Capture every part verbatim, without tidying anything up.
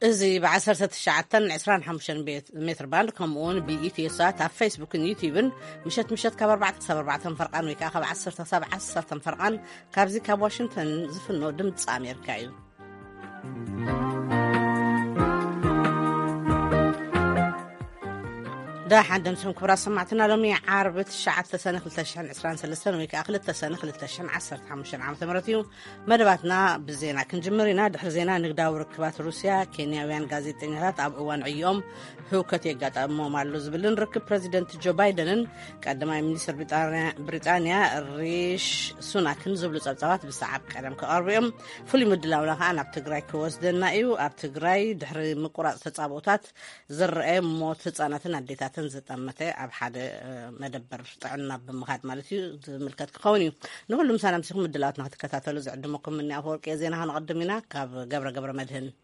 ازي بعشرة تشعتن عشرين حمشن بيت متر باند كمون بيتي سات على فيسبوك يوتيوب مشت مشت كبر بعد سبر بعد فرقان ويكا خب عشرة سبعة عشرة فرقان كابزي كاب واشنطن زفنو دمت أمريكايو دا حدم سم كبرى سمعتنا لومي عربة الشعب تسنة خلتشان عسران سلسان ويك أخلت تسنة خلتشان عسر حمشان عام ثمرتيو مدباتنا بالزينة كنجمرينا دحر زينا نقداو ركبات روسيا كينياويان غازيتينيات أب أوان عيوم هوكت يقات أمو مالوز بلن ركب بريزيدنت جو بايدن قدما منيسر بريطانيا بريطانيا الريش سوناكن زبلو صبصبات بسعب قدم كأربيم فولي مدلاونا أنا بتقراي كوزدنا إيو أبتقراي دحر مقراء تتصابوتات زرقاء موت تتصاناتنا ديتات زتمته اب حدا مدبر طعنا بمخات مالتي ملكت كوني نقول مسانا مسكم مدلاتنا تكتاتلو زعدمكم مني افورق زينها نقدمنا كاب قبر قبر مدهن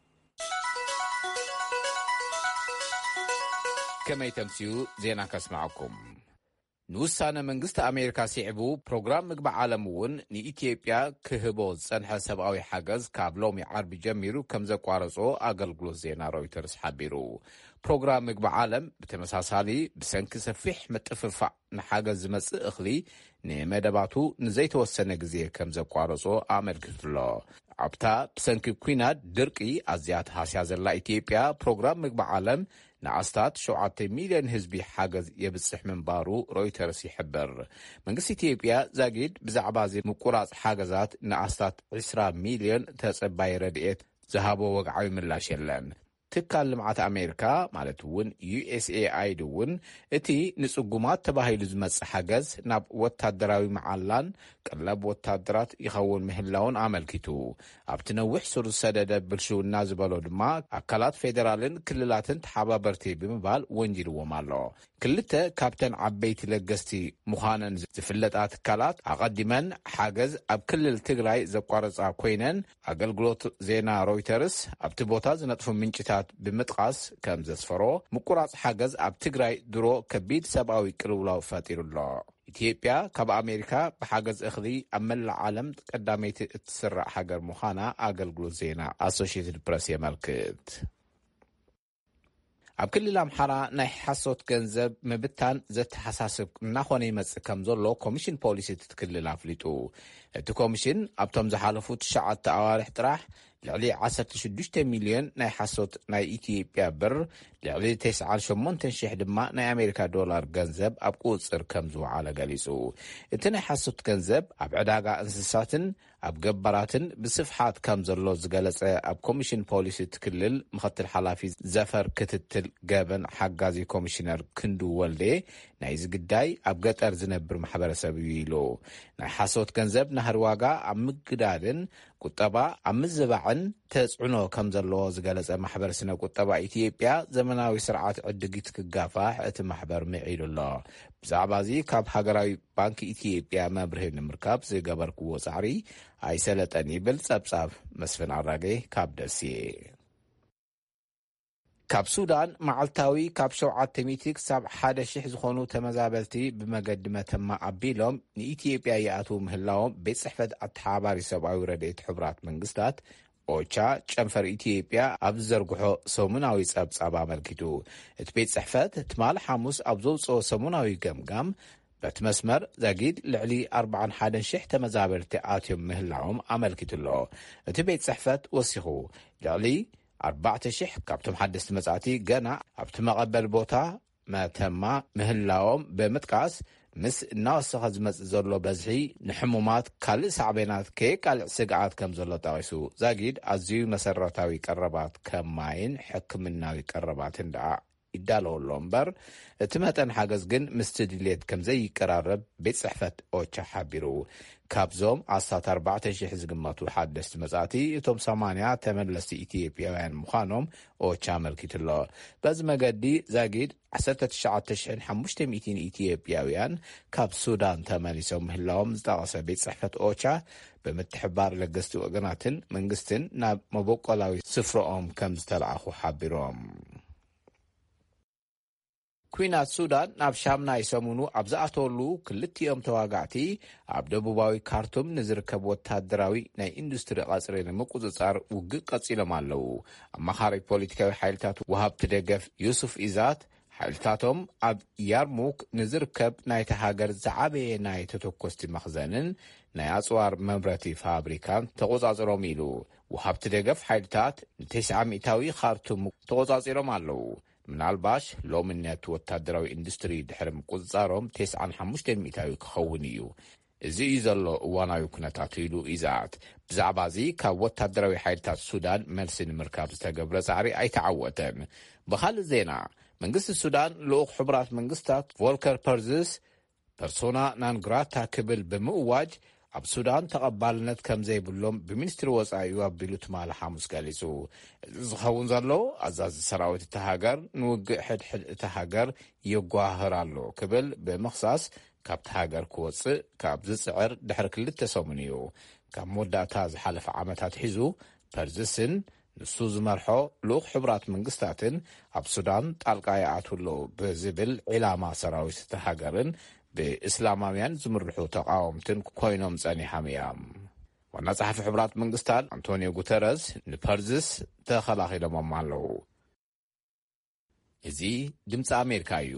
كما يتمسيو زينا كسمعكم نوسانا منغست أمريكا سيعبو بروغرام مقبع عالمون ني إثيوبيا كهبو صنح سبعوي حاجز كابلومي عربي جميرو كمزا قوارصو أقلقلو زينا رويترز حبيرو بروغرام مقبع عالم بتمساسالي بسنك سفيح متففع نحاجز زمس إخلي ني مدباتو نزيتو السنة كمزا قوارصو عمل كتلو عبتا بسنك كوينات درقي أزيات هاسياز الله إثيوبيا بروغرام مقبع عالم نعستات شوعة مليون هزبي حاجز يبصح من بارو رويترز يحبر منقس إثيوبيا زاقيد بزعبازي مقراص حاجزات نعستات عشرة مليون تسباي ردئت زهابو وقعوي ملاش يلن تكال لمعات أمريكا مالتون يو إس إيه آي دون اتي نسوقومات تباهيلو زمس حاجز ناب واتادراوي معالان قلب واتادرات يخون مهلاون عمل كيتو ابتنوح سور السدد بالشو النازبالو دما اكالات فيدرالين كللاتن تحابابرتي بمبال وانجيرو ومالو كلتا كابتن عبيت لقستي مخانن زفلتات كالات اقدمن حاجز اب كل التقراي زقارصا كوينن اقلقلوت زينا رويترز ابتبوتاز نطفو منشتات بمتقاس كم زسفرو مقراص حاجز اب تقراي درو كبيد سباوي قلولاو فاتير الله إثيوبيا كاب أمريكا بحاجز أخذي أمل العالم قداميت تسرع حجر مخانا أقلقلو زينا Associated Press يملكت أب كل الأمحارة ناي حصوت جنزب مبتان زت حساسب ناخوني مز كمزولو كوميشن بوليسي تتكل الافليتو التو كوميشن أبتم زحالفوت شعات تأوارح تراح لعلي عشرة شدوشة مليون ناي حصوت ناي إثيوبيا بر لعلي تسعة شمون تنشيح دماء ناي أمريكا دولار جنزب أبقود صر كمزو على قليسو التناي حصوت جنزب أب عداقة انسساتن أب جبراتن بصفحات كمزولو زقالس أب كوميشن بوليسي تكلل مخط الحلافي زفر كتتل جابن حقازي كوميشنر كندو والدي نايز قداي أب قطر زنبر محبر سبيلو ناي حصوت جنزب نهر واقع أم قدادن قطبا أم الزبعن تسعنو كمزولو زقالس محبر سنة قطبا إثيوبيا زمناوي سرعات عدقيت كقافاح اتمحبر معيلو الله بزعبازي كاب حقراوي بانك إثيوبيا مبرهن مركاب زي قبركو وصعري أي سلطاني بالصبصاب مسفن عراقي كاب درسي كاب سودان معلتاوي كاب شوعة تميتيك ساب حادة شيح زخونو تمزابلتي بمقدمة ما عبيلهم نإثيوبيا يأتو مهلاهم بيت صحفة أتحاباري سبعوي رديت حبرات من قصدات اوچا چنفر إثيوبيا أبزرقحو سومناوي صبصاب عملكتو اتبيت صحفة تمال حاموس أبزوصو سومناوي قمقام بتمسمر زاقيد لعلي أربعا حادن شح تمزابرتي آتيوم مهلاهم عملكتلو اتبيت صحفة وصيخو لعلي أربعة شح كابتم حدث مزعتي قنا ابتمقبل بوتا ما تما مهلاهم بمتقاس مس الناس خزمت زلو بزحي نحمومات كل سعبينات كيك على سقعات كم زلو تاويسو زاقيد أزيو مسرطاوي قربات كماين حكم الناوي قربات اندعا إدالو اللومبر تمهتن حاجز جن مستدليت كم زي قرارب بيت صحفة اوچا حابيرو كابزوم عصات أربعة شيح زقماتو حادث مزاتي اتوم سامانيا تملسي إثيوبياوين مخانوم اوچا ملكتلو باز مقادي زاقيد عسرت تشعة تشحن حموشتم مئتين إثيوبياوين كاب سودان تماليسوم هلاهم زداغس بيت صحفة اوچا بمتحبار لقستو اقناتن منقستن ناب مبوقلاوي سفرهم كم زتلعخو حابيروم ኩናት ሱዳን ናብ ሻምና ይሰሙኑ ኣብዛኣተወሉ ክልቲኦም ተዋጋዕቲ ኣብ ደቡባዊ ካርቱም ንዝርከብ ወታደራዊ ናይ ኢንዱስትሪ ቐጽሪ ንምቁጽጻር ውግእ ቀጺሎም ኣለዉ። ኣማኻሪ ፖለቲካዊ ሓይልታት ወሃብቲ ደገፍ ዩሱፍ ኢዛት ሓይልታቶም ኣብ ያርሙክ ንዝርከብ ናይቲ ሃገር ዝዓበየ ናይ ተተኰስቲ መኽዘንን ናይ ኣጽዋር መምረቲ ፋብሪካን ተቖጻጽሮም ኢሉ ወሃብቲ ደገፍ ሓይልታት ንተስዓ ሚእታዊ ካርቱም ተቖጻጺሮም ኣለዉ። ምናልባሽ ሎምነት ወታደራዊ ኢንዱስትሪ ድሕሪ ምቁጽጻሮም ተስዓን ሓሙሽተን ሚእታዊ ክኸውን እዩ። እዚ እዩ ዘሎ እዋናዊ ኩነታት ኢሉ ኢዛት ብዛዕባ እዚ ካብ ወታደራዊ ሓይልታት ሱዳን መልሲ ንምርካብ ዝተገብረ ጻዕሪ ኣይተዓወተን። ብኻልእ ዜና መንግስቲ ሱዳን ልኡኽ ሕቡራት መንግስታት ቮልከር ፐርዝስ ፐርሶና ናን ግራታ ክብል ብምእዋጅ ኣብ ሱዳን ተቐባልነት ከም ዘይብሎም ብሚኒስትሪ ወጻኢ ኣቢሉ ትማል ሐሙስ ገሊጹ። እዚ ዝኸውን ዘሎ ኣዛዚ ሰራዊት እቲ ሃገር ንውግእ ሕድሕድ እቲ ሃገር የጓህር ኣሎ ክብል ብምኽሳስ ካብቲ ሃገር ክወፅእ ካብ ዝጽዕር ድሕሪ ክልተ ሰሙን እዩ። ካብ መወዳእታ ዝሓለፈ ዓመታት ሒዙ ፐርዝስን ንሱ ዝመርሖ ልኡኽ ሕቡራት መንግስታትን ኣብ ሱዳን ጣልቃ ይኣትውሎ ብዝብል ዒላማ ሰራዊት እቲ ሃገርን ብእስላማውያን ዝምርሑ ተቃወምትን ኮይኖም ጸኒሖም እዮም። ዋና ጸሓፊ ሕቡራት መንግስታት አንቶኒዮ ጉተረስ ንፐርዝስ ተኸላኺሎሞም ኣለዉ። እዚ ድምፂ ኣሜሪካ እዩ።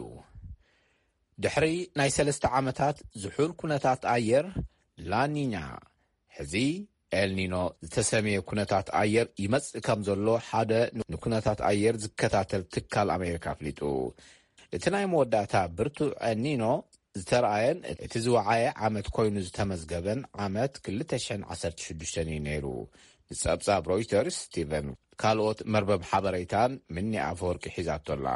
ድሕሪ ናይ ሰለስተ ዓመታት ዝሑል ኩነታት ኣየር ላኒኛ ሕዚ ኤልኒኖ ዝተሰመየ ኩነታት ኣየር ይመጽእ ከም ዘሎ ሓደ ንኩነታት ኣየር ዝከታተል ትካል ኣሜሪካ ኣፍሊጡ። እቲ ናይ መወዳእታ ብርቱዕ ኤልኒኖ ዝተረኣየን እቲ ዝወዓየ ዓመት ኮይኑ ዝተመዝገበን ዓመት ክልተ ሽሕን ዓሰርተ ሽዱሽተ እዩ ነይሩ። ንጸብጻብ ሮይተርስ ስቲቨን ካልኦት መርበብ ሓበሬታን ምኒ ኣፈወርቂ ሒዛቶላ።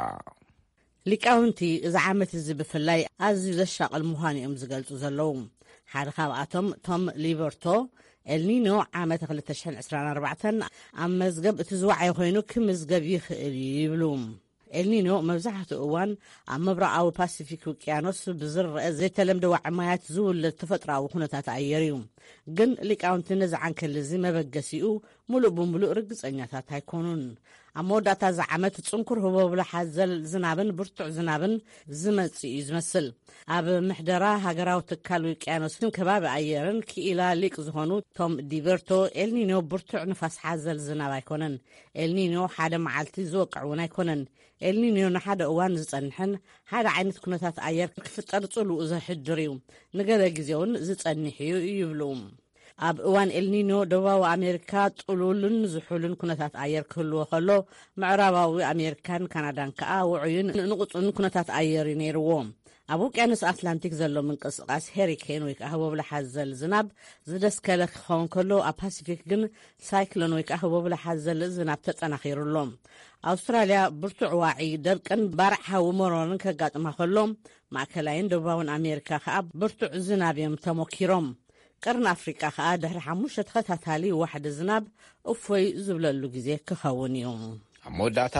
ሊቃውንቲ እዚ ዓመት እዚ ብፍላይ ኣዝዩ ዘሻቕል ምዃኑ እዮም ዝገልጹ ዘለዉ። ሓደ ካብኣቶም ቶም ሊበርቶ ኤልኒኖ ዓመት ክልተ ሽሕን ዕስራን ኣርባዕተን ኣብ መዝገብ እቲ ዝወዓየ ኮይኑ ክምዝገብ ይኽእል ይብሉ። ኤልኒኖ መብዛሕትኡ እዋን ኣብ ምብራቃዊ ፓሲፊክ ውቅያኖስ ብዝርአ ዘይተለምደ ዋዕማያት ዝውለድ ተፈጥራዊ ኩነታት ኣየር እዩ። ግን ሊቃውንቲ ነዚ ዓንከል እዚ መበገሲኡ ሙሉእ ብምሉእ ርግጸኛታት ኣይኮኑን። ኣብ መወዳእታ እዚ ዓመት ጽንኩር ህቦብሎ ሓዘል ዝናብን ብርቱዕ ዝናብን ዝመጽእ እዩ ዝመስል። ኣብ ምሕደራ ሃገራዊ ትካል ውቅያኖስን ከባቢ ኣየርን ክኢላ ሊቅ ዝኾኑ ቶም ዲበርቶ ኤልኒኖ ብርቱዕ ንፋስ ሓዘል ዝናብ ኣይኮነን። ኤልኒኖ ሓደ መዓልቲ ዝወቅዕ እውን ኣይኮነን። ኤልኒኖ ንሓደ እዋን ዝጸንሕን ሓደ ዓይነት ኩነታት ኣየር ክፍጠር ጽሉኡ ዘሕድር እዩ። ንገለ ግዜ እውን ዝጸኒሕ እዩ ይብሉ። ኣብ እዋን ኤልኒኖ ደቡባዊ ኣሜሪካ ጥሉልን ዝሑልን ኩነታት ኣየር ክህልዎ ከሎ ምዕራባዊ ኣሜሪካን ካናዳን ከዓ ውዑይን ንቁፅን ኩነታት ኣየር ነይርዎ። ኣብ ውቅያኖስ ኣትላንቲክ ዘሎ ምንቅስቃስ ሄሪኬን ወይ ከዓ ህቦብላ ሓዘል ዝናብ ዝደስከለ ክኸውን ከሎ ኣብ ፓሲፊክ ግን ሳይክሎን ወይ ከዓ ህቦብላ ሓዘል ዝናብ ተጠናኺሩሎ። ኣውስትራልያ ብርቱዕ ዋዒ ደርቅን ባርዕ ሃዊ መሮርን ከጋጥማ ከሎ ማእከላይን ደቡባውን ኣሜሪካ ከዓ ብርቱዕ ዝናብ እዮም ተሞኪሮም። ቀርን ኣፍሪቃ ከዓ ድሕሪ ሓሙሽተ ተኸታታሊ ዋሕዲ ዝናብ እፎይ ዝብለሉ ግዜ ክኸውን እዩ። ኣብ መወዳእታ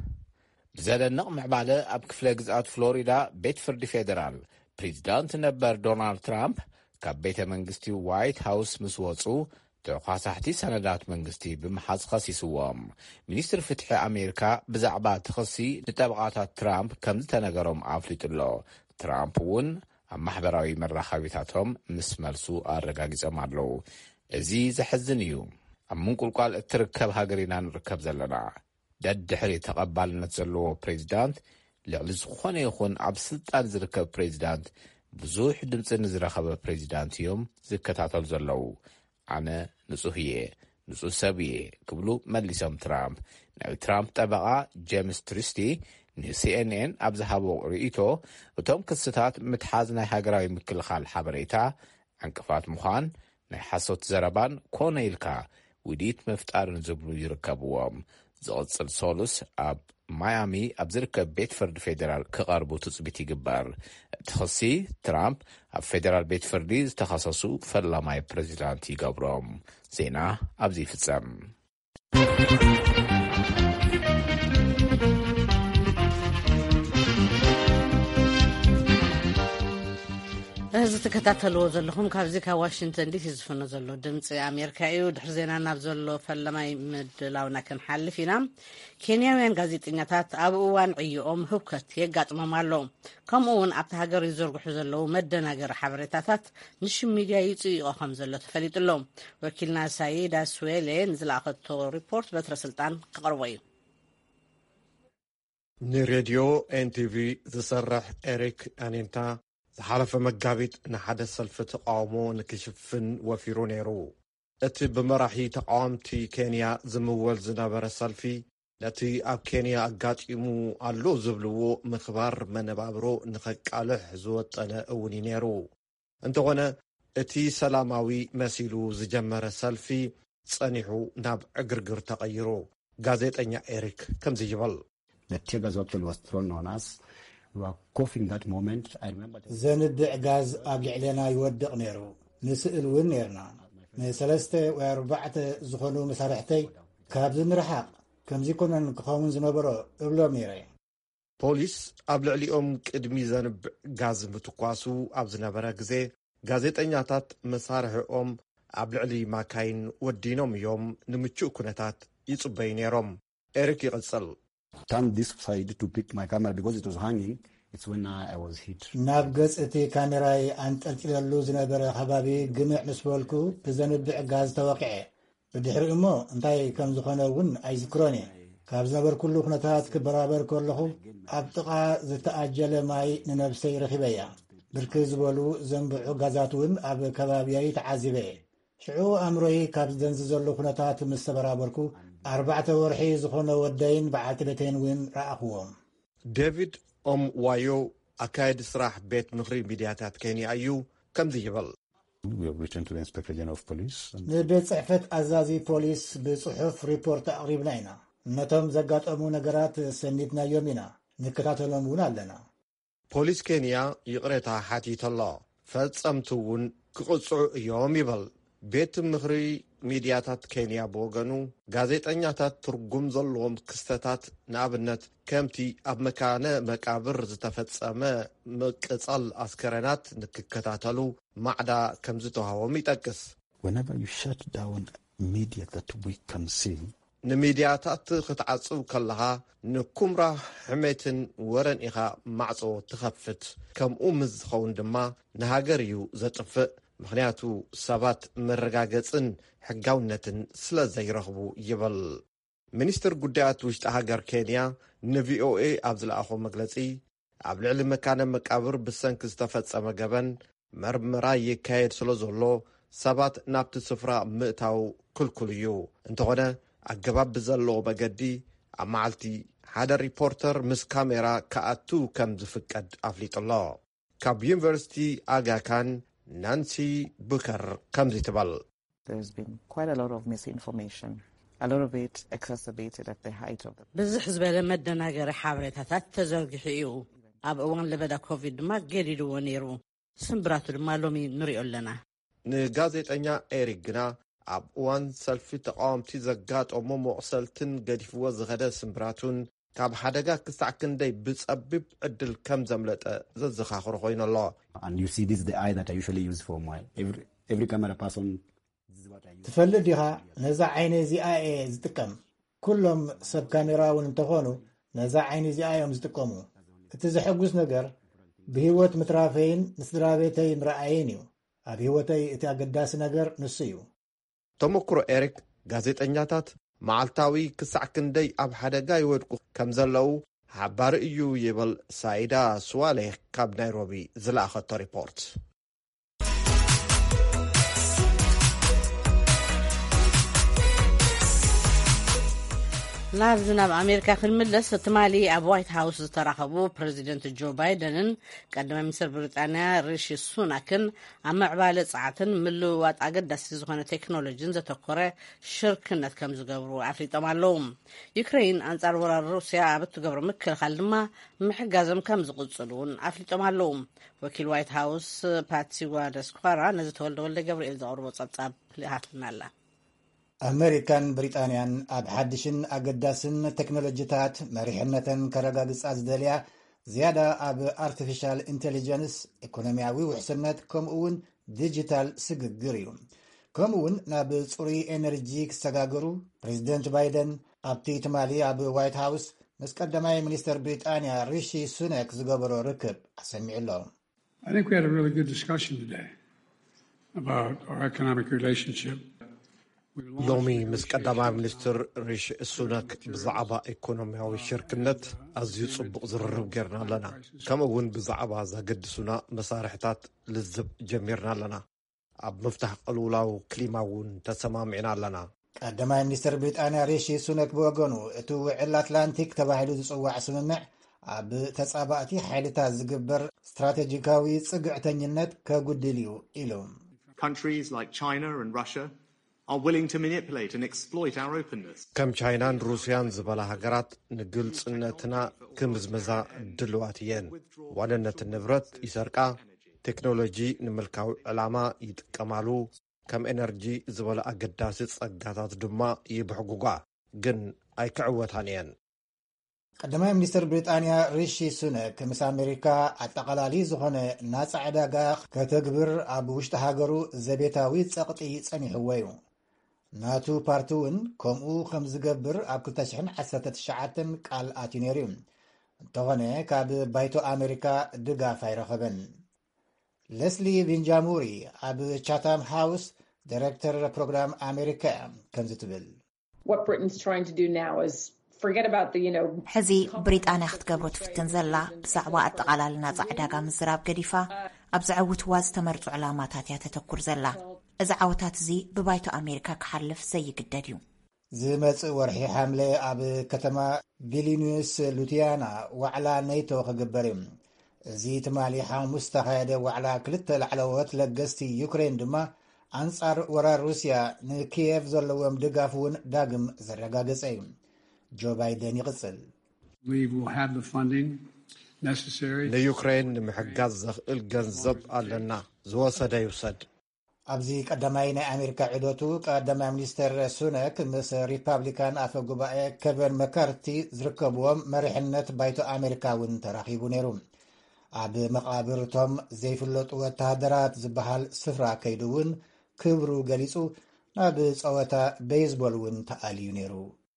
ብዘደንቕ ምዕባለ ኣብ ክፍለ ግዝኣት ፍሎሪዳ ቤት ፍርዲ ፌደራል ፕሬዚዳንት ነበር ዶናልድ ትራምፕ ካብ ቤተ መንግስቲ ዋይት ሃውስ ምስ ወፁ ተኳሳሕቲ ሰነዳት መንግስቲ ብምሓዝ ኸሲስዎም። ሚኒስትር ፍትሒ ኣሜሪካ ብዛዕባ ትኽሲ ንጠበቓታት ትራምፕ ከም ዝተነገሮም ኣፍሊጡሎ። ትራምፕ እውን ኣብ ማሕበራዊ መራኸቢታቶም ምስ መልሱ ኣረጋጊጾም ኣለዉ። እዚ ዘሕዝን እዩ። ኣብ ምንቁልቋል እትርከብ ሃገር ኢና ንርከብ ዘለና። ደድሕሪ ተቐባልነት ዘለዎ ፕሬዚዳንት ልዕሊ ዝኾነ ይኹን ኣብ ስልጣን ዝርከብ ፕሬዚዳንት ብዙሕ ድምፂ ንዝረኸበ ፕሬዚዳንት እዮም ዝከታተሉ ዘለዉ። ኣነ ንጹህ እየ ንጹህ ሰብ እየ ክብሉ መሊሶም ትራምፕ። ናይ ትራምፕ ጠበቓ ጄምስ ትሪስቲ ንሲኤንኤን ኣብ ዝሃቦ ርእይቶ እቶም ክስታት ምትሓዝ ናይ ሃገራዊ ምክልኻል ሓበሬታ ዕንቅፋት ምዃን ናይ ሓሶት ዘረባን ኮነ ኢልካ ውዲት ምፍጣርን ዝብሉ ይርከብዎም። ዝቕጽል ሶሉስ ኣብ ማያሚ ኣብ ዝርከብ ቤት ፍርዲ ፌደራል ክቐርቡ ትጽቢት ይግበር። እቲ ክሲ ትራምፕ ኣብ ፌደራል ቤት ፍርዲ ዝተኸሰሱ ፈላማይ ፕሬዚዳንት ይገብሮም። ዜና ኣብዚ ይፍጸም። እዚ ተከታተልዎ ዘለኹም ካብዚ ካብ ዋሽንግተን ዲሲ ዝፍኖ ዘሎ ድምፂ ኣሜሪካ እዩ። ድሕሪ ዜና ናብ ዘሎ ፈለማይ ምድላውና ክንሓልፍ ኢና። ኬንያውያን ጋዜጠኛታት ኣብ እዋን ዕይኦም ህውከት የጋጥሞም ኣሎ። ከምኡውን ኣብቲ ሃገር ይዘርግሑ ዘለዉ መደናገሪ ሓበሬታታት ንሽም ሚድያ ይፅይቆ ከም ዘሎ ተፈሊጡሎ። ወኪልና ሳይዳ ስዌሌ ንዝለኣኸቶ ሪፖርት በትረ ስልጣን ክቐርቦ እዩ። ንሬድዮ ኤንቲቪ ዝሰርሕ ኤሪክ ኣኔንታ ዝሓለፈ መጋቢት ንሓደ ሰልፊ ተቃውሞ ንክሽፍን ወፊሩ ነይሩ። እቲ ብመራሒ ተቃዋምቲ ኬንያ ዝምወል ዝነበረ ሰልፊ ነቲ ኣብ ኬንያ ኣጋጢሙ ኣሎ ዝብልዎ ምኽባር መነባብሮ ንኸቃልሕ ዝወጠነ እውን ነይሩ። እንተኾነ እቲ ሰላማዊ መሲሉ ዝጀመረ ሰልፊ ጸኒሑ ናብ ዕግርግር ተቐይሩ። ጋዜጠኛ ኤሪክ ከምዚ ይብል ዘንብዕ ጋዝ ኣብ ልዕለና ይወድቕ ነይሩ። ንስእል እውን ነርና ንሰለስተ ወይ ኣርባዕተ ዝኾኑ መሳርሕተይ ካብዚ ንረሓቕ ከምዚ ኮነን ክኸውን ዝነበሮ እብሎም ነይረ። ፖሊስ ኣብ ልዕሊኦም ቅድሚ ዘንብዕ ጋዝ ምትኳሱ ኣብ ዝነበረ ግዜ ጋዜጠኛታት መሳርሕኦም ኣብ ልዕሊ ማካይን ወዲኖም እዮም ንምቹእ ኩነታት ይጽበዩ ነይሮም። ኤሪክ ይቕጽል ናብ ገጽ እቲ ካሜራይ ኣንጠልጢለሉ ዝነበረ ከባቢ ግምዕ ምስ በልኩ ብዘንብዕ ጋዝ ተወቂዐ። ብድሕሪ እሞ እንታይ ከም ዝኾነ እውን ኣይዝክሮን እየ። ካብ ዝነበርኩሉ ኩነታት ክበራበር ከለኹ ኣብ ጥቓ ዝተኣጀለ ማይ ንነብሰይ ረኺበ እያ። ብርኪ ዝበሉ ዘንብዑ ጋዛት እውን ኣብ ከባቢያይ ተዓዚበ እየ። ሽዑ ኣእምሮይ ካብ ዝደንዚ ዘሎ ኩነታት ምስ ተበራበርኩ ኣርባዕተ ወርሒ ዝኾነ ወደይን በዓልቲ ቤተይን እውን ረኣኽዎም። ዴቪድ ኦም ዋዮ ኣካየዲ ስራሕ ቤት ምኽሪ ሚድያታት ኬንያ እዩ። ከምዚ ይብል ንቤት ጽሕፈት ኣዛዚ ፖሊስ ብጽሑፍ ሪፖርት ኣቕሪብና ኢና። ነቶም ዘጋጠሙ ነገራት ሰኒድናዮም ኢና፣ ንከታተሎም እውን ኣለና። ፖሊስ ኬንያ ይቕሬታ ሓቲት ኣሎ። ፈጸምቲ እውን ክቕጽዑ እዮም ይብል። ቤት ምኽሪ ሚድያታት ኬንያ ብወገኑ ጋዜጠኛታት ትርጉም ዘለዎም ክስተታት ንኣብነት ከምቲ ኣብ መካነ መቃብር ዝተፈጸመ ምቅጻል ኣስከረናት ንክከታተሉ ማዕዳ ከም ዝተዋህቦም ይጠቅስ። ንሚድያታት ክትዓጽብ ከለኻ ንኩምራ ሕሜትን ወረን ኢኻ ማዕጾ ትኸፍት። ከምኡ ምስ ዝኸውን ድማ ንሃገር እዩ ዘጥፍእ። ምክንያቱ ሰባት መረጋገጽን ሕጋውነትን ስለ ዘይረኽቡ ይብል። ሚኒስትር ጉዳያት ውሽጢ ሃገር ኬንያ ንቪኦኤ ኣብ ዝለኣኾ መግለጺ ኣብ ልዕሊ መካነ መቃብር ብሰንኪ ዝተፈጸመ ገበን መርመራ ይካየድ ስለ ዘሎ ሰባት ናብቲ ስፍራ ምእታው ክልኩል እዩ። እንተኾነ ኣገባብ ብዘለዎ መገዲ ኣብ መዓልቲ ሓደ ሪፖርተር ምስ ካሜራ ከኣቱ ከም ዝፍቀድ ኣፍሊጡሎ። ካብ ዩኒቨርሲቲ ኣጋካን ናንሲ ቡከር ከምዚ ትበል ብዝሕ ዝበለ መደናገሪ ሓበሬታታት ተዘርጊሑ እዩ። ኣብ እዋን ለበዳ ኮቪድ ድማ ገዲድዎ ነይሩ። ስምብራቱ ድማ ሎሚ ንሪኦ ኣለና። ንጋዜጠኛ ኤሪክ ግና ኣብ እዋን ሰልፊ ተቃዋምቲ ዘጋጠሞ መቑሰልትን ገዲፍዎ ዝኸደ ስምብራቱን ካብ ሓደጋ ክሳዕ ክንደይ ብጸቢብ ዕድል ከም ዘምለጠ ዘዘኻኽሮ ኮይኑ ኣሎ። ትፈልጥ ዲኻ ነዛ ዓይነ እዚኣ እየ ዝጥቀም። ኩሎም ሰብ ካሜራ እውን እንተኾኑ ነዛ ዓይነ እዚኣ እዮም ዝጥቀሙ። እቲ ዘሐጉስ ነገር ብህይወት ምትራፈይን ንስድራ ቤተይ ምርኣየን እዩ። ኣብ ህይወተይ እቲ ኣገዳሲ ነገር ንሱ እዩ። ተመክሮ ኤሪክ ጋዜጠኛታት መዓልታዊ ክሳዕ ክንደይ ኣብ ሓደጋ ይወድቁ ከም ዘለው ሓባሪ እዩ ይብል ሳይዳ ስዋሌ ካብ ናይሮቢ ዝለኣኸቶ ሪፖርት። ናብዚ ናብ ኣሜሪካ ክንምለስ ትማሊ ኣብ ዋይት ሃውስ ዝተራኸቡ ፕሬዚደንት ጆ ባይደንን ቀዳማይ ሚኒስትር ብሪጣንያ ሪሺ ሱናክን ኣብ ምዕባለ ጸዓትን ምልውዋጥ ኣገዳሲ ዝኾነ ቴክኖሎጂን ዘተኮረ ሽርክነት ከም ዝገብሩ ኣፍሊጦም ኣለዉ። ዩክሬን ኣንጻር ወራር ሩስያ ኣብ እትገብሮ ምክልኻል ድማ ምሕጋዞም ከም ዝቕጽሉ እውን ኣፍሊጦም ኣለዉ። ወኪል ዋይት ሃውስ ፓትሲ ዋደስኳራ ነዚ ተወልደ ወልደ ገብርኤል ዘቕርቦ ጸብጻብ ልሃፍልና ኣላ። ኣሜሪካን ብሪጣንያን ኣብ ሓድሽን ኣገዳስን ቴክኖሎጂታት መሪሕነትን ከረጋግጻ ዝደልያ ዝያዳ ኣብ ኣርቲፊሻል ኢንቴሊጀንስ ኢኮኖሚያዊ ውሕስነት ከምኡውን ዲጂታል ስግግር እዩ ከምኡውን ናብ ጽሩይ ኤነርጂ ክሰጋገሩ ፕሬዚደንት ባይደን ኣብቲ ትማሊ ኣብ ዋይት ሃውስ ምስ ቀዳማይ ሚኒስትር ብሪጣንያ ሪሺ ሱነክ ዝገበሮ ርክብ ኣሰሚዑሎም I think we had a really good discussion today about our economic relationship. ሎሚ ምስ ቀዳማይ ሚኒስትር ሪሺ ሱነክ ብዛዕባ ኢኮኖሚያዊ ሽርክነት ኣዝዩ ጽቡቕ ዝርርብ ጌርና ኣለና ከምኡውን ብዛዕባ ዘገድሱና መሳርሕታት ልዝብ ጀሚርና ኣለና ኣብ መፍታሕ ቅልውላው ክሊማ እውን ተሰማሚዕና ኣለና ቀዳማይ ሚኒስትር ብሪጣንያ ሪሺ ሱነክ ብወገኑ እቲ ውዕል ኣትላንቲክ ተባሂሉ ዝጽዋዕ ስምምዕ ኣብ ተጻባእቲ ሓይልታት ዝግበር ስትራቴጂካዊ ጽግዕተኝነት ከጉድል እዩ ኢሎም Countries like China and Russia are willing to manipulate and exploit our openness. ከም ቻይናን ሩስያን ዝበላ ሃገራት ንግልጽነትና ክምዝመዛ ድልዋት እየን ዋንነት ንብረት ይሰርቃ ቴክኖሎጂ ንምልካዊ ዕላማ ይጥቀማሉ ከም ኤነርጂ ዝበላ ኣገዳሲ ጸጋታት ድማ ይብሕጉጓ ግን ኣይክዕወታን እየን ቀዳማይ ሚኒስትር ብሪጣንያ ሪሺ ሱነክ ምስ ኣሜሪካ ኣጠቓላሊ ዝኾነ ናጻ ዕዳጋ ከተግብር ኣብ ውሽጢ ሃገሩ ዘቤታዊ ጸቕጢ ጸኒሕዎ እዩ ናቱ ፓርቲ እውን ከምኡ ከም ዝገብር ኣብ ክልተ ሽሕን ዓሰርተ ትሽዓተን ቃል ኣትዩ ነይሩ እንተኾነ ካብ ባይቶ ኣሜሪካ ድጋፍ ኣይረኸበን ሌስሊ ቪንጃሙሪ ኣብ ቻታም ሃውስ ዳይሬክተር ፕሮግራም ኣሜሪካ ከምዚ ትብል What Britain's trying to do now is forget about the you know ሕዚ ብሪጣንያ ክትገብሮ ትፍትን ዘላ ብዛዕባ ኣጠቓላሊ ናጻ ዕዳጋ ምዝራብ ገዲፋ ኣብ ዝዕውትዋ ዝተመርጹ ዕላማታት እያ ተተኩር ዘላ እዚ ዓወታት እዚ ብባይቶ ኣሜሪካ ክሓልፍ ዘይግደድ እዩ ዝመጽእ ወርሒ ሓምለ ኣብ ከተማ ቪሊኒዩስ ሉቲያና ዋዕላ ኔቶ ክግበር እዩ እዚ ትማሊ ሓሙስ ተኻየደ ዋዕላ ክልተ ላዕለዎት ለገስቲ ዩክሬን ድማ ኣንጻር ወራር ሩስያ ንኪየቭ ዘለዎም ድጋፍ እውን ዳግም ዘረጋገጸ እዩ ጆ ባይደን ይቕጽል ንዩክሬን ንምሕጋዝ ዘኽእል ገንዘብ ኣለና ዝወሰደ ይውሰድ ኣብዚ ቀዳማይ ናይ ኣሜሪካ ዒደቱ ቀዳማይ ሚኒስትር ሱነክ ምስ ሪፓብሊካን ኣፈ ጉባኤ ኬቨን መካርቲ ዝርከብዎም መሪሕነት ባይቶ ኣሜሪካ እውን ተራኺቡ ነይሩ ኣብ መቓብርቶም ዘይፍለጡ ወታደራት ዝበሃል ስፍራ ከይዱ እውን ክብሩ ገሊጹ ናብ ጸወታ ቤዝቦል እውን ተኣልዩ ነይሩ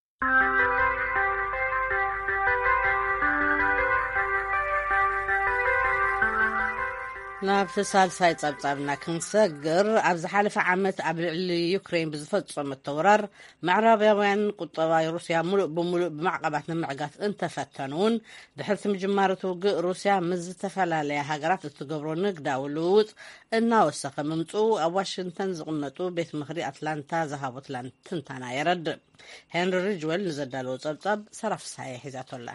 ናብ ሳልሳይ ጸብጻብና ክንሰግር ኣብ ዝሓለፈ ዓመት ኣብ ልዕሊ ዩክሬን ብዝፈጸመ ተወራር ምዕራባውያን ቁጠባዊ ሩስያ ሙሉእ ብሙሉእ ብማዕቀባት ንምዕጋት እንተፈተኑን ድሕርቲ ምጅማር ውግእ ሩስያ ምስ ዝተፈላለያ ሃገራት እትገብሮ ንግዳዊ ልውውጥ እናወሰኸ ምምፁ ኣብ ዋሽንግተን ዝቕመጡ ቤት ምኽሪ ኣትላንታ ዝሃቦ ትንተና የረድእ ሄንሪ ሪጅዌል ንዘዳለዎ ጸብጻብ ሰራፍሳየ ሒዛቶላ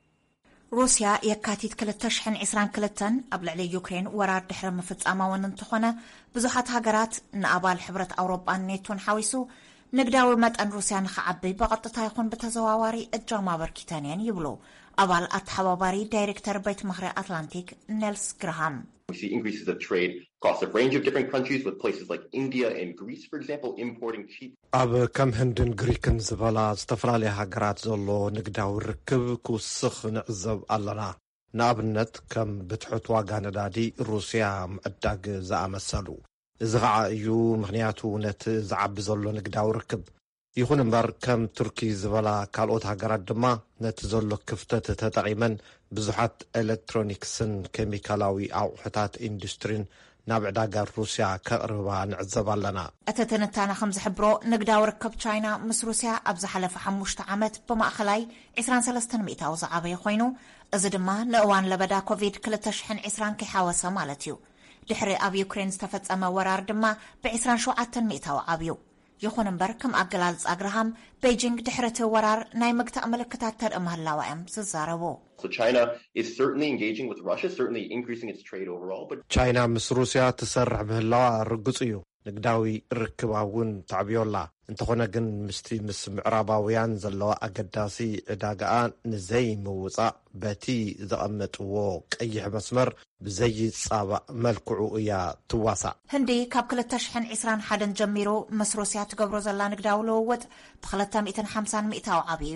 ሩስያ የካቲት ክልተ ሽሕን ዒስራን ክልተን ኣብ ልዕሊ ዩክሬን ወራር ድሕሪ ምፍጻማ እውን እንተኾነ ብዙሓት ሃገራት ንኣባል ሕብረት ኣውሮጳን ኔቶን ሓዊሱ ንግዳዊ መጠን ሩስያ ንኽዓቢ ብቐጥታ ይኹን ብተዘዋዋሪ እጃም ኣበርኪተን እየን ይብሉ ኣባል ኣተሓባባሪ ዳይሬክተር ቤት ምኽሪ ኣትላንቲክ ኔልስ ግርሃም We see increases of trade across a range of different countries with places like India and Greece, for example, importing cheap. ኣብ ከም ህንድን ግሪክን ዝበላ ዝተፈላለያ ሃገራት ዘሎ ንግዳዊ ርክብ ክውስኽ ንዕዘብ ኣለና ንኣብነት ከም ብትሑት ዋጋ ነዳዲ ሩስያ ምዕዳግ ዝኣመሰሉ እዚ ከዓ እዩ ምክንያቱ ነቲ ዝዓቢ ዘሎ ንግዳዊ ርክብ ይኹን እምበር ከም ቱርኪ ዝበላ ካልኦት ሃገራት ድማ ነቲ ዘሎ ክፍተት ተጠቒመን ብዙሓት ኤሌክትሮኒክስን ኬሚካላዊ ኣቑሑታት ኢንዱስትሪን ናብ ዕዳጋ ሩስያ ከቕርባ ንዕዘብ ኣለና እቲ ትንታነ ከም ዝሕብሮ ንግዳዊ ርክብ ቻይና ምስ ሩስያ ኣብ ዝሓለፈ ሓሙሽተ ዓመት ብማእኸላይ ዒስራን ሰለስተ ሚእታዊ ዝዓበየ ኮይኑ እዚ ድማ ንእዋን ለበዳ ኮቪድ ክልተ ሽሕን ዒስራን ከይሓወሰ ማለት እዩ ድሕሪ ኣብ ዩክሬን ዝተፈጸመ ወራር ድማ ብዒስራን ሸውዓተ ሚእታዊ ዓብዩ ይኹን እምበር ከም ኣገላልጻ ግርሃም ቤጂንግ ድሕርቲ ወራር ናይ ምግታእ ምልክታት ተርኢ ምህላዋ እዮም ዝዛረቡ So China is certainly engaging with Russia, certainly increasing its trade overall, but ቻይና ምስ ሩስያ ትሰርሕ ምህላዋ ርግጽ እዩ ንግዳዊ ርክባ እውን ተዕብዮላ እንተኾነ ግን ምስቲ ምስ ምዕራባውያን ዘለዋ ኣገዳሲ ዕዳጋኣ ንዘይ ምውፃእ በቲ ዘቐመጥዎ ቀይሕ መስመር ብዘይጻባእ መልክዑ እያ ትዋሳእ ህንዲ ካብ ክልተ ሽሕን ዒስራን ሓደን ጀሚሩ ምስ ሩስያ ትገብሮ ዘላ ንግዳዊ ልውውጥ ብክልተ ሚእትን ሓምሳን ሚእታዊ ዓብዩ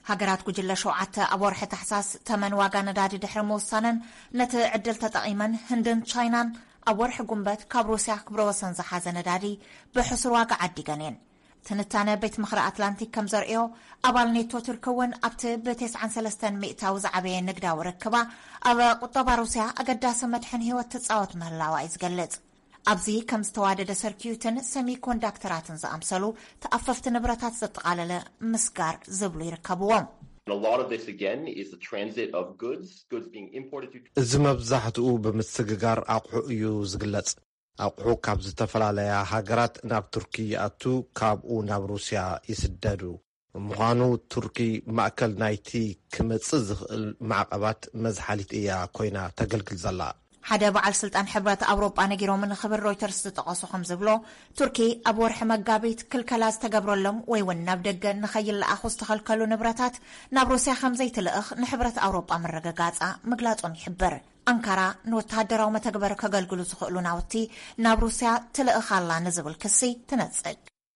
ሃገራት ጉጅለ ሸውዓተ ኣብ ወርሒ ታሕሳስ ተመን ዋጋ ነዳዲ ድሕሪ ምውሳነን ነቲ ዕድል ተጠቒመን ህንድን ቻይናን ኣብ ወርሒ ጉንበት ካብ ሩስያ ክብሮ ወሰን ዝሓዘ ነዳዲ ብሕሱር ዋጋ ዓዲገን እየን። ትንታነ ቤት ምኽሪ ኣትላንቲክ ከም ዘርእዮ ኣባል ኔቶ ትርከውን ኣብቲ ብተስዓን ሰለስተን ሚእታዊ ዝዓበየ ንግዳዊ ርክባ ኣብ ቁጠባ ሩስያ ኣገዳሲ መድሕን ህይወት ትፃወት ምህላዋ እዩ ዝገልጽ። ኣብዚ ከም ዝተዋደደ ሰርኪዩትን ሰሚኮንዳክተራትን ዝኣምሰሉ ተኣፈፍቲ ንብረታት ዘጠቓለለ ምስጋር ዝብሉ ይርከብዎም። A lot of this again is the transit of goods, goods being imported to እዚ መብዛሕትኡ ብምስግጋር ኣቑሑ እዩ ዝግለጽ። ኣቑሑ ካብ ዝተፈላለያ ሃገራት ናብ ቱርኪ ይኣቱ ካብኡ ናብ ሩስያ ይስደዱ። ምዃኑ ቱርኪ ማእከል ናይቲ ክመጽእ ዝኽእል ማዕቐባት መዝሓሊት እያ ኮይና ተገልግል ዘላ። ሓደ በዓል ስልጣን ሕብረት ኣውሮጳ ነጊሮም ንኽብር ሮይተርስ ዝጠቐሱ ከም ዝብሎ ቱርኪ ኣብ ወርሒ መጋቢት ክልከላ ዝተገብረሎም ወይ እውን ናብ ደገ ንኸይለኣኹ ዝተኸልከሉ ንብረታት ናብ ሩስያ ከም ዘይትልእኽ ንሕብረት ኣውሮጳ መረጋጋፃ ምግላጾም ይሕብር። ኣንካራ ንወተሃደራዊ መተግበር ከገልግሉ ዝኽእሉ ናውቲ ናብ ሩስያ ትልእኽ ኣላ ንዝብል ክሲ ትነጽግ።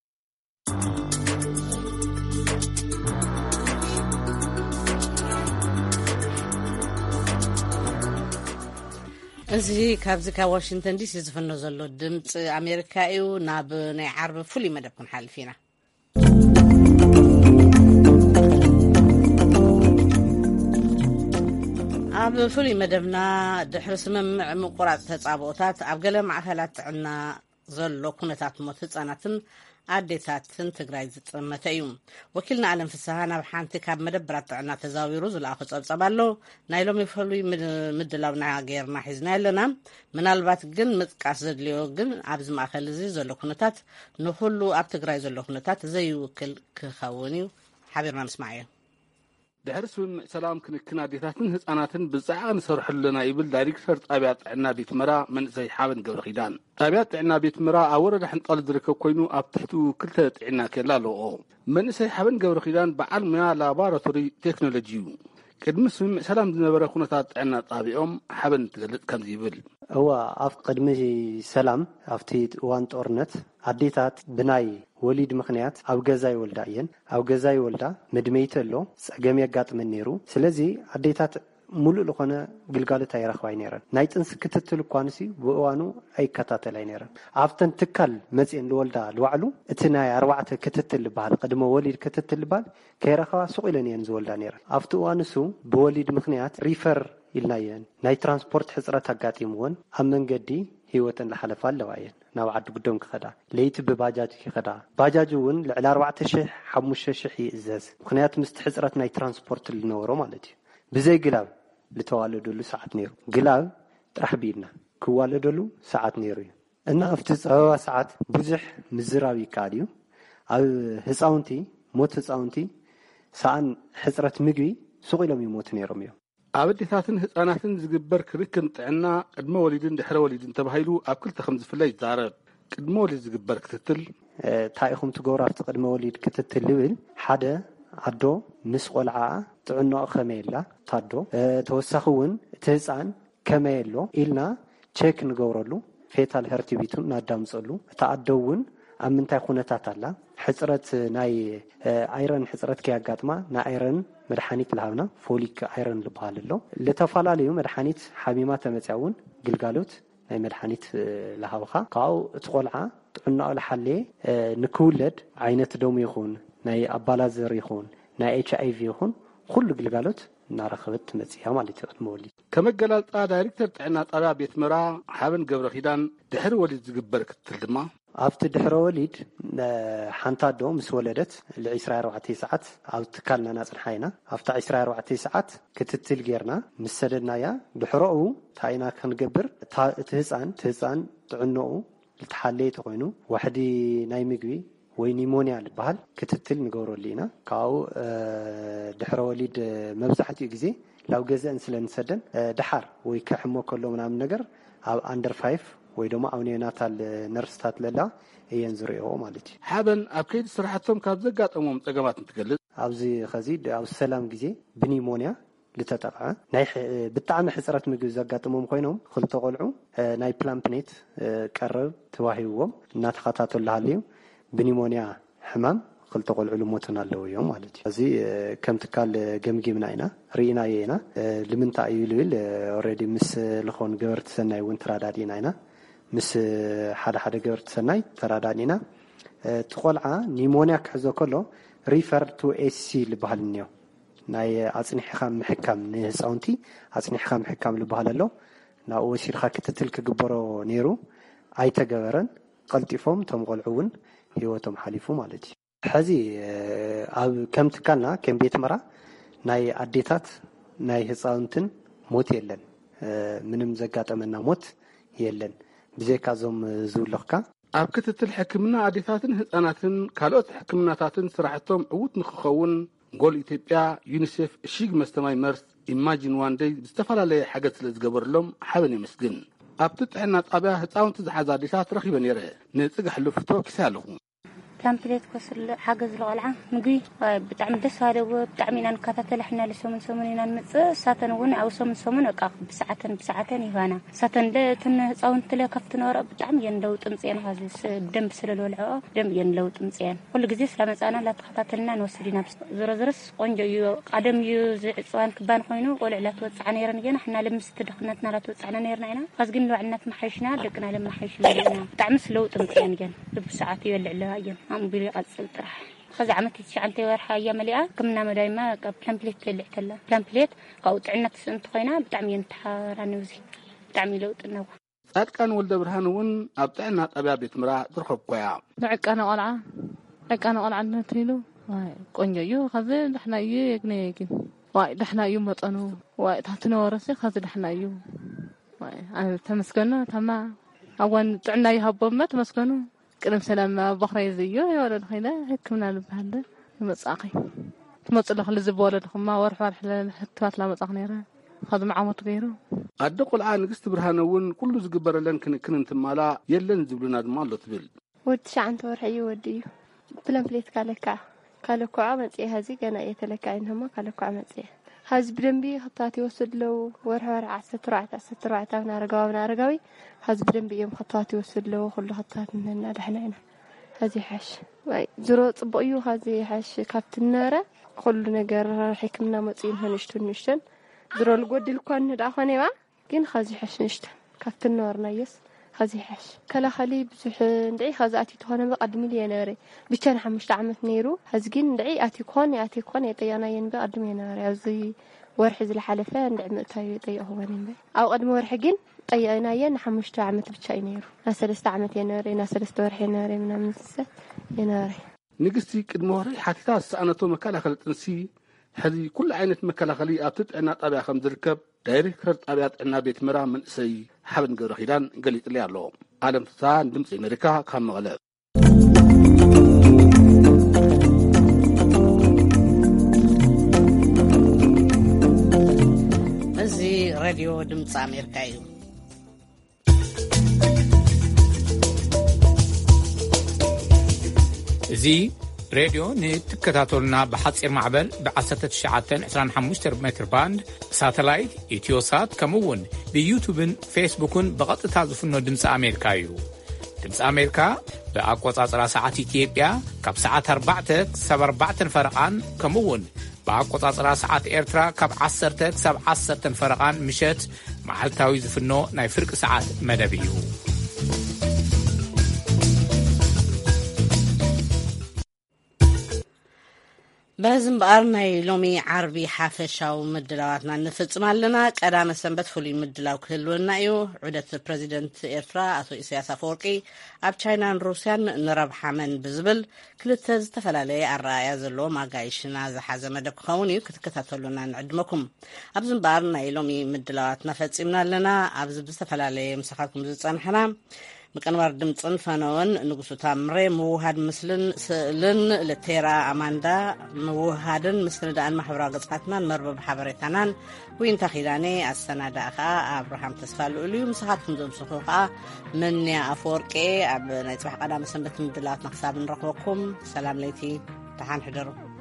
እዚ ካብዚ ካብ ዋሽንግተን ዲሲ ዝፍኖ ዘሎ ድምፂ ኣሜሪካ እዩ። ናብ ናይ ዓርቢ ፍሉይ መደብ ክንሓልፍ ኢና። ኣብ ፍሉይ መደብና ድሕሪ ስምምዕ ምቁራፅ ተፃብኦታት ኣብ ገለ ማዕከላት ጥዕና ዘሎ ኩነታት ሞት ህፃናትን ኣዴታትን ትግራይ ዝጥመተ እዩ። ወኪልና ኣለም ፍስሓ ናብ ሓንቲ ካብ መደብራት ጥዕና ተዛዊሩ ዝለኣኹ ፀብፀብ ኣሎ። ናይ ሎሚ ፍሉይ ምድላውና ጌርና ሒዝና ኣለና። ምናልባት ግን ምጥቃስ ዘድልዮ ግን ኣብዚ ማእከል እዚ ዘሎ ኩነታት ንኩሉ ኣብ ትግራይ ዘሎ ኩነታት ዘይውክል ክኸውን እዩ። ሓቢርና ምስማዕ እዩ። ድሕሪ ስምምዕ ሰላም ክንክን ኣዴታትን ህፃናትን ብዛዕባ ንሰርሐሉና ይብል ዳይሬክተር ጣብያ ጥዕና ቤት ምራ መንእሰይ ሓበን ገብረ ኺዳን። ጣብያ ጥዕና ቤት ምራ ኣብ ወረዳ ሕንጣል ዝርከብ ኮይኑ ኣብ ትሕቱ ክልተ ጥዕና ኬላ ኣለዎ። መንእሰይ ሓበን ገብረ ኺዳን በዓል ሞያ ላቦራቶሪ ቴክኖሎጂ እዩ። ቅድሚ ስምምዕ ሰላም ዝነበረ ኩነታት ጥዕና ጣቢኦም ሓበን ትገልጽ ከምዚ ይብል። እዋ ኣብ ቅድሚ ሰላም ኣብቲ እዋን ጦርነት ኣዴታት ብናይ ወሊድ ምክንያት ኣብ ገዛ ይወልዳ እየን። ኣብ ገዛ ይወልዳ መድመይቲ ኣሎ ፀገም የጋጥመን ነይሩ። ስለዚ ኣዴታት ሙሉእ ዝኾነ ግልጋሎት ኣይረኽባይ ነይረን። ናይ ጥንሲ ክትትል እኳ ንሲ ብእዋኑ ኣይከታተላይ ነይረን። ኣብተን ትካል መፅአን ዝወልዳ ዝባዕሉ እቲ ናይ ኣርባዕተ ክትትል ዝበሃል ቅድመ ወሊድ ክትትል ዝበሃል ከይረኸባ ሱቕ ኢለን እየን ዝወልዳ ነይረን። ኣብቲ እዋን እሱ ብወሊድ ምክንያት ሪፈር ኢልና እየን። ናይ ትራንስፖርት ሕፅረት ኣጋጢምዎን ኣብ መንገዲ ህይወተን ዝሓለፋ ኣለዋ እየን። ናብ ዓዲ ጉዶም ክኸዳ ለይቲ ብባጃጅ ክኸዳ ባጃጅ እውን ልዕሊ ኣርባዕተ ሽሕ ሓሙሽተ ሽሕ ይእዘዝ። ምክንያቱ ምስቲ ሕፅረት ናይ ትራንስፖርት ዝነበሮ ማለት እዩ። ብዘይ ግላብ ልተዋለደሉ ሰዓት ነይሩ። ግላብ ጥራሕ ቢድና ክዋለደሉ ሰዓት ነይሩ እዩ እና ኣብቲ ፀበባ ሰዓት ብዙሕ ምዝራብ ይከኣል እዩ። ኣብ ህፃውንቲ ሞት ህፃውንቲ ሰኣን ሕፅረት ምግቢ ሱቕ ኢሎም ይሞቱ ነይሮም እዮም። ኣብ ኣዴታትን ህፃናትን ዝግበር ክርክን ጥዕና ቅድመ ወሊድን ድሕረ ወሊድን ተባሂሉ ኣብ ክልተ ከም ዝፍለ ይዛረብ። ቅድመ ወሊድ ዝግበር ክትትል እንታይ ኢኹም ትገብሩ ኣብቲ ቅድመ ወሊድ ክትትል ዝብል ሓደ ኣዶ ምስ ቆልዓ ጥዕናኡ ከመይ ኣላ ታዶ ተወሳኺ እውን እቲ ህፃን ከመይ ኣሎ ኢልና ቼክ ንገብረሉ ፌታል ሄርቲቢቱ እናዳምፀሉ እታ ኣዶ እውን ኣብ ምንታይ ኩነታት ኣላ ሕፅረት ናይ ኣይረን ሕፅረት ከያጋጥማ ናይ ኣይረን መድሓኒት ልሃብና ፎሊክ ኣይረን ዝበሃል ኣሎ። ለተፈላለዩ መድሓኒት ሓሚማ ተመፅያ እውን ግልጋሎት ናይ መድሓኒት ልሃብኻ ካብኡ እቲ ቆልዓ ጥዕናኡ ዝሓለየ ንክውለድ ዓይነት ደሙ ይኹን ናይ ኣባላዘር ይኹን ናይ ኤች ኣይ ቪ ይኹን ኩሉ ግልጋሎት እናረኸበት ትመፅያ ማለት እዩ። ቅድመ ወሊድ ከመገላልፃ ዳይሬክተር ጥዕና ጣብያ ቤት ምራ ሓበን ገብረ ኺዳን ድሕሪ ወሊድ ዝግበር ክትትል ድማ ኣብቲ ድሕረ ወሊድ ሓንቲ ኣዶ ምስ ወለደት ለ24 ኣርባዕተ ሰዓት ኣብ ትካልና ናፅንሓ ኢና። ኣብቲ ዒስራ ኣርባዕተ ሰዓት ክትትል ጌርና ምስ ሰደድናያ ድሕሮኡ እንታይ ኢና ክንገብር እቲ ህፃን እቲ ህፃን ጥዕንኡ ዝተሓለየ ተኮይኑ ዋሕዲ ናይ ምግቢ ወይ ኒሞንያ ዝበሃል ክትትል ንገብረሉ ኢና። ካብኡ ድሕረ ወሊድ መብዛሕትኡ ግዜ ላብ ገዛእን ስለ ንሰደን ድሓር ወይ ክሕሞ ከሎ ምናምን ነገር ኣብ ኣንደር ፋይቭ ወይ ድማ ኣብ ኔዮናታል ነርስታት ለላ እየን ዝሪኦ ማለት እዩ። ሓበን ኣብ ከይዲ ስራሕቶም ካብ ዘጋጠሞም ፀገማት እንትገልጽ ኣብዚ ኸዚ ኣብ ሰላም ግዜ ብኒሞንያ ዝተጠቅዐ ናይ ብጣዕሚ ሕፅረት ምግቢ ዘጋጥሞም ኮይኖም ክልተ ቆልዑ ናይ ፕላምፕኔት ቀረብ ተዋሂብዎም እናተኸታተሉ ሃልዩ ብኒሞንያ ሕማም ክልተ ቆልዑ ልሞትን ኣለዎ እዮም ማለት እዩ። እዚ ከም ትካል ገምጊምና ኢና ርኢና ኢና ልምንታይ እዩ ልብል ኦልሬዲ ምስ ልኾን ገበርቲ ሰናይ እውን ተራዳዲና ኢና ምስ ሓደ ሓደ ገበርቲ ሰናይ ተራዳዲና ትቆልዓ ኒሞኒያ ክሕዞ ከሎ ሪፈር ቱ ኤሲ ልበሃል እንዮ ናይ ኣጽኒሕኻ ምሕካም ንህፃውንቲ ኣጽኒሕኻ ምሕካም ልበሃል ኣሎ ናብኡ ወሲድኻ ክትትል ክግበሮ ነይሩ ኣይተገበረን ቀልጢፎም ቶም ቆልዑ እውን ህይወቶም ሓሊፉ ማለት እዩ። ሕዚ ኣብ ከም ትካልና ከም ቤት መራ ናይ ኣዴታት ናይ ህፃውንትን ሞት የለን ምንም ዘጋጠመና ሞት የለን ብዘይካ ዞም ዝውለኽካ ኣብ ክትትል ሕክምና ኣዴታትን ህፃናትን ካልኦት ሕክምናታትን ስራሕቶም ዕውት ንክኸውን ጎል ኢትዮጵያ ዩኒሴፍ እሺግ መስተማይ መርስ ኢማጂን ዋን ዴይ ዝተፈላለዩ ሓገዝ ስለ ዝገበረሎም ሓበን ይመስግን። ኣብቲ ጥዕና ጣብያ ህፃውንቲ ዝሓዛ ኣዴታት ረኺበ ነይረ ንፅጋሕ ልፍቶ ክሳ ኣለኹ ፓምፕሌት ኮስል ሓገዝ ለቆልዓ ምግቢ ብጣዕሚ ደስ ባለዎ ብጣዕሚ ኢና ንከታተል ሕና ለሰሙን ሰሙን ኢና ንመፅእ ሳተን እውን ኣብ ሰሙን ሰሙን ኣቃ ብሰዓተን ብሰዓተን ይባና ሳተን ለትን ህፃውንቲ ለከፍት ነበረ ብጣዕሚ የንለው ጥምፅን ሀዝስ ደንብ ስለለወልዖ ደንብ የንለው ጥምፅን ኩሉ ግዜ ስለመፃና ላተከታተልና ንወስዲና ዝረዝርስ ቆንጆ እዩ ቀደም እዩ ዝዕፅዋን ክባን ኮይኑ ቆልዕላ ተወፅዓ ነይረን ገና ሕና ለምስ ተደኽነትና ላተወፅዓና ነይርና ኢና ሀዝግን ለዋዕነት መሓይሽና ደቅና ለመሓይሽና ብጣዕሚ ስለው ጥምፅን ገን ብሰዓት ይወልዕለዋየን أمبلي قصل طرح خذ عمتي شعنتي ورحة يا مليئة كمنا مدايما بلامبليت اللي احتلا بلامبليت قاوت عنا تسنت خينا بتعمي انتحار نوزي بتعمي لوط النوع صاد كان ولد برهانون أبتعنا طبيعة بيت مرا درخب قيا دعك أنا قلعة دعك أنا قلعة نتيلو واي قنجة يو خذ لحنا يو يجني يجن واي لحنا يو مطنو واي تحتنا ورسي خذ لحنا يو واي أنا تمسكنا تما أول تعنا يهبوا ما تمسكنوا كلام سلام بخري زيو يا ولد خينا هكمنا لبهذا مصاقي تمصلخ لزبوله لخما ورح ورح حتوات لا مصاق نيره هذا معامط غيره ادقل عن قست برهانون كله زغبر لن كن كنت مالا يلن زبلنا دمالو تبل ود شعنت ورح يودي بلان بليت كالكا كالكا عمصي هذه كان يتلكا انهم كالكا عمصي هاز بدنبي خطاتي وصل له ورح ورح عسة رعت عسة رعت انا رقاوي انا رقاوي هاز بدنبي يوم خطاتي وصل له كل خطات مننا دحنا هنا هذه حش واي زرو طبقيو هذه حش كابت النار كل نجار حكمنا مصين هنشتو نشتن زرو القد الكون داخني با كين هذه حش نشت كابت النار نايس هذه حش كلا خلي بزح ندعي خازاتي تهونه بقدمي لي ناري بيتن حمشت عمت نيرو هزقين ندعي اتي كوني اتي كوني طيانا ين بقدمي ناري زي ورحز الحلفه ندعم تاي طيق هو نين او قدم ورحقين طيانا ين حمشت عمت بتشاي نيرو ناس استعمت يناري ناس استورح يناري من امس يناري نقستي قدموري حتى سانتو مكاله خلطنسي هذه كل عينه مكاله خلي ابتت انا طابع خم دركب دايركتور طابع انا بيت مرا من سي حبن غير خيدان قليت لي الله عالم تسان دمص امريكا كان مغلب ازي راديو دمص امريكا يو زي راديو نتكتاتولنا بحصير معبل بعسرة الشعاتين عشرين حموشتر متر باند ساتلايت إتيوسات كمون بيوتيوبن فيسبوكن بغطة تعزفنو دمس أمريكايو دمس أمريكا بأقوى عشرة ساعات إثيوبيا كاب ساعات أربعتك سب أربعة فرقان كمون بأقوى عشرة ساعات إيرترا كاب عشرتك سب عشرة فرقان مشت مع التاويز فنو ناي فرق ساعات مدبيو بازم بارناي لومي عربي حافشاو مدلاواتنا نفصم لنا قدام سنبت فولي مدلاو كلونا يو عدة بريزيدنت إيرترا اتو إسياس أفورقي اب تشاينا روسيان نربح من بزبل كلتا زتفلالي الرأي زلو ماقايشنا زحازة مدب خوني كتكتاتلونا نعدمكم ابزم بارناي لومي مدلاواتنا فتصمنا لنا ابزم بزتفلالي مساقاتكم زتصانحنا مكانوار دمصن فنون نغسو تامري موهاد مسلن سلن لتيرا اماندا موهادن مسند ان محبرا قصاتنا مربب حبريتانان وين تخيداني السنادا اخا ابراهام تسفالو اليوم مساقاتكم زمسخوقا من يا افورقي اب نيتبح قدام سنبت مدلات نحساب نرقبكم سلام ليتي تحان حضروا